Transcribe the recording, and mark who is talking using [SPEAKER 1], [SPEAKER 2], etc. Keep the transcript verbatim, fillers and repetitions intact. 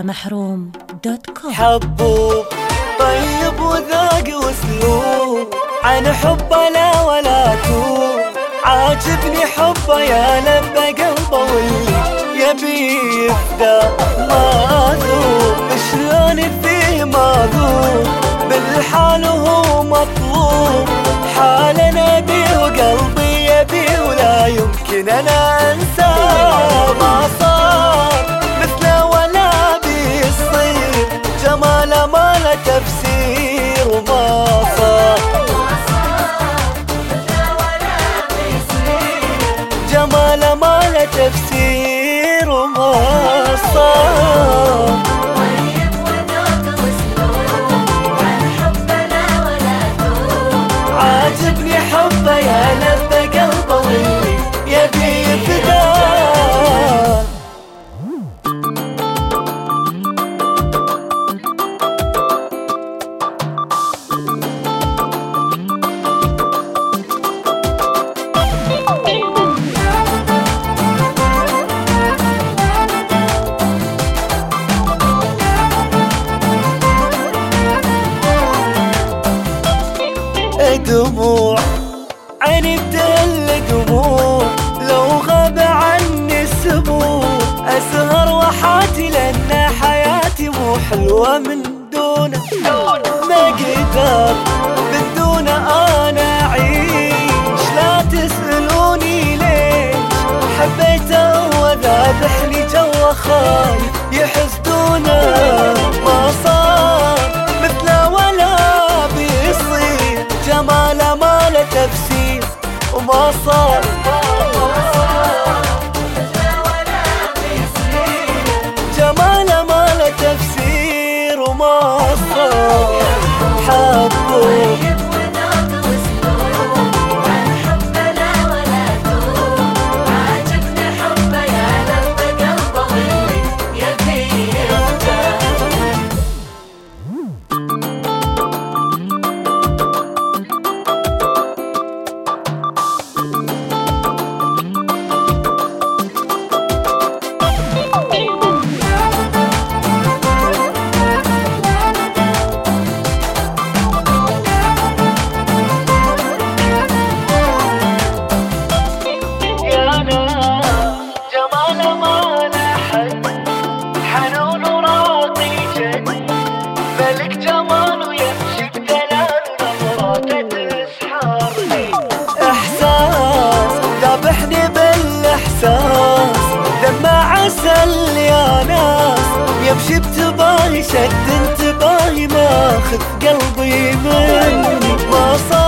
[SPEAKER 1] محروم دوت كوم.
[SPEAKER 2] حبوب طيب وذاق واسلوب، عن حبه لا ولا توب، عاجبني حبه يا لبى قلبه واللي يبي يفدى ما ذوب، شلون فيه ما ذوب بالحال وهو مطلوب، حال انا بيه وقلبي يبيه ولا يمكن انا انساه، ما صار مثله ولا بيصير، جماله ما له تفسير وما صار، جماله ما له تفسير وما صار. عاجبني حبه يا لبى قلبه واللي يبي يفداه. دموع عيني بتهل دموع، لو غاب عني السبوع أسهر وحاتي لأن حياتي مو حلوة من دونه، ما قدر من دونه أنا أعيش، لا تسألوني ليش حبيته وذابحني جوا خايف يحسدونه، ما صار مثله ولا بيصير، جماله ما له تفسير وما صار، جماله ما له تفسير وما صار. حبوب دمع عسل يا ناس، يمشي بتباهي شد انتباهي، ماخذ قلبي مني ما صار.